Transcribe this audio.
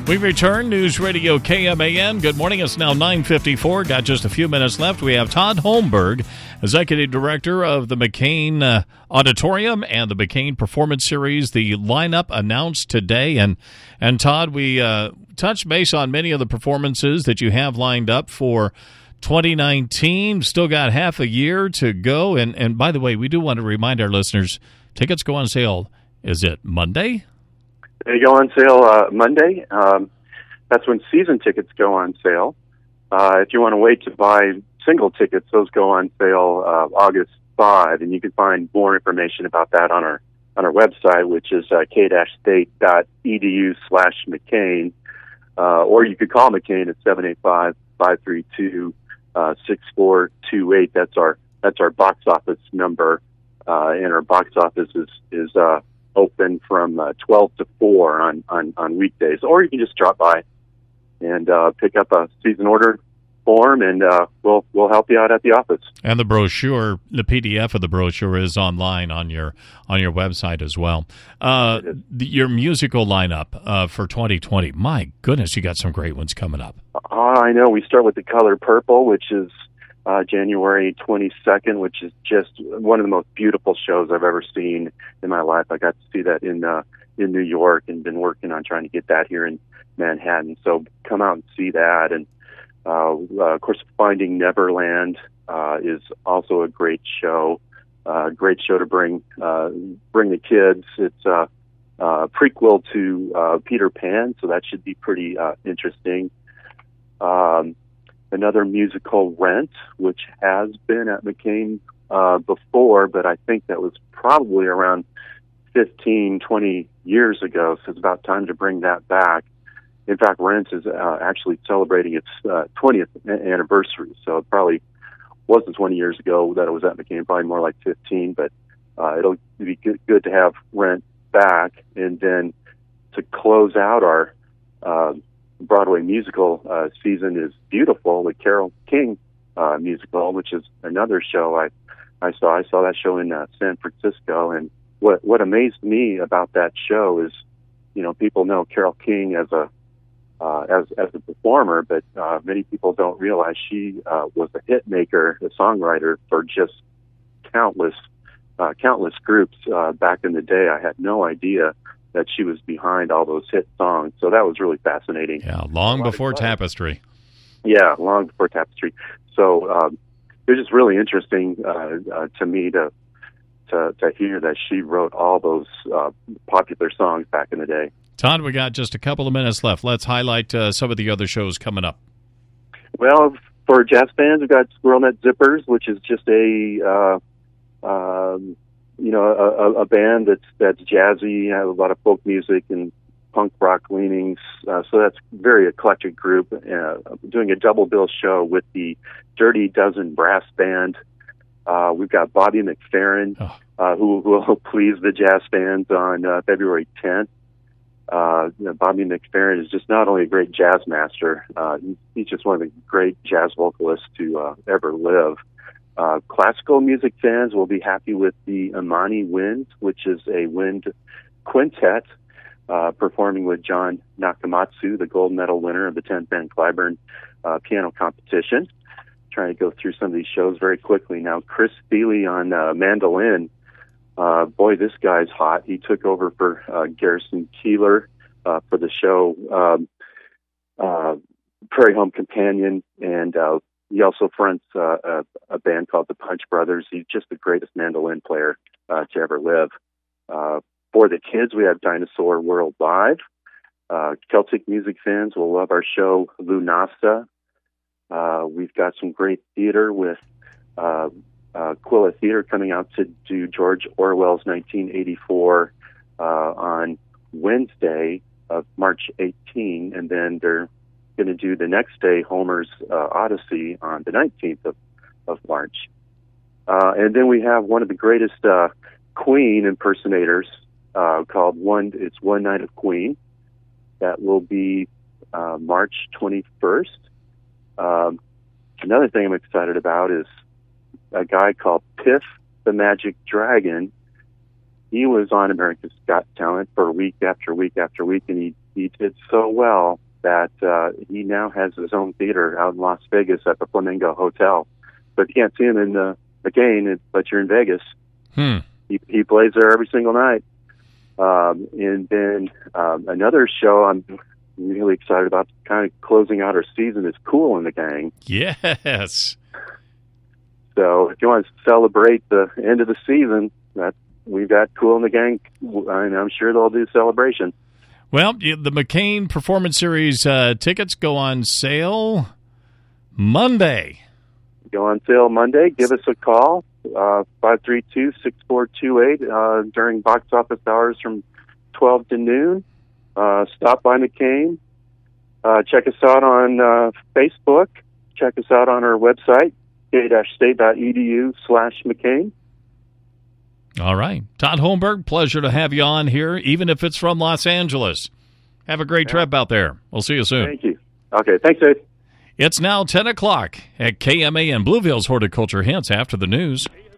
We return, News Radio KMAN. Good morning. It's now 9:54. Got just a few minutes left. We have Todd Holmberg, Executive Director of the McCain Auditorium and the McCain Performance Series. The lineup announced today. And Todd, we touched base on many of the performances that you have lined up for 2019. Still got half a year to go. And by the way, we do want to remind our listeners, tickets go on sale. Is it Monday? They go on sale Monday. That's when season tickets go on sale. If you want to wait to buy single tickets, those go on sale August 5, and you can find more information about that on our website, which is k-state.edu/McCain, or you could call McCain at 785-532-6428. That's our box office number, and our box office is open from 12 to 4 on weekdays, or you can just drop by and pick up a season order form, and we'll help you out at the office. And the brochure, the PDF of the brochure, is online on your website as well. Your musical lineup for 2020. My goodness, you got some great ones coming up. I know. We start with The Color Purple, which is January 22nd, which is just one of the most beautiful shows I've ever seen in my life. I got to see that in New York, and been working on trying to get that here in Manhattan. So come out and see that. And of course, Finding Neverland is also a great show. Great show to bring the kids. It's a prequel to Peter Pan, so that should be pretty interesting. Another musical, Rent, which has been at McCain before, but I think that was probably around 15, 20 years ago, so it's about time to bring that back. In fact, Rent is actually celebrating its 20th anniversary, so it probably wasn't 20 years ago that it was at McCain, probably more like 15, but it'll be good to have Rent back. And then to close out our Broadway musical season is Beautiful, the Carole King musical, which is another show I saw. I saw that show in San Francisco, and what amazed me about that show is, people know Carole King as a performer, but many people don't realize she was a hit maker, a songwriter for just countless groups back in the day. I had no idea that she was behind all those hit songs. So that was really fascinating. Yeah, long before Tapestry. Yeah, long before Tapestry. So it was just really interesting to me to hear that she wrote all those popular songs back in the day. Todd, we got just a couple of minutes left. Let's highlight some of the other shows coming up. Well, for jazz fans, we've got Squirrel Nut Zippers, which is just a band that's jazzy, has a lot of folk music and punk rock leanings. So that's a very eclectic group. Doing a double bill show with the Dirty Dozen Brass Band. We've got Bobby McFerrin, who will please the jazz fans on February 10th. Bobby McFerrin is just not only a great jazz master, he's just one of the great jazz vocalists to ever live. Classical music fans will be happy with the Amani Winds, which is a wind quintet performing with John Nakamatsu, the gold medal winner of the 10th Van Cliburn piano competition. Trying to go through some of these shows very quickly now. Chris Thiele on mandolin. Boy, this guy's hot. He took over for Garrison Keillor for the show Prairie Home Companion, and he also fronts a band called the Punch Brothers. He's just the greatest mandolin player to ever live. For the kids, we have Dinosaur World Live. Celtic music fans will love our show Lunasa. We've got some great theater with Quilla Theater coming out to do George Orwell's 1984 on Wednesday of March 18, and then they're going to do the next day Homer's Odyssey on the 19th of March. And then we have one of the greatest Queen impersonators called One Night of Queen. That will be March 21st. Another thing I'm excited about is a guy called Piff the Magic Dragon. he was on America's Got Talent for week after week after week, and he did so well that he now has his own theater out in Las Vegas at the Flamingo Hotel. But you can't see him in McCain, but you're in Vegas. He plays there every single night. And then another show I'm really excited about, kind of closing out our season, is Kool and the Gang. Yes. So if you want to celebrate the end of the season, we've got Kool and the Gang, and I'm sure they'll do celebration. Well, the McCain Performance Series tickets go on sale Monday. Go on sale Monday. Give us a call, 532-6428, during box office hours from 12 to noon. Stop by McCain. Check us out on Facebook. Check us out on our website, k-state.edu/McCain. All right. Todd Holmberg, pleasure to have you on here, even if it's from Los Angeles. Have a great trip out there. We'll see you soon. Thank you. Okay, thanks, Dave. It's now 10 o'clock at KMAN, Blueville's Horticulture Hints after the news.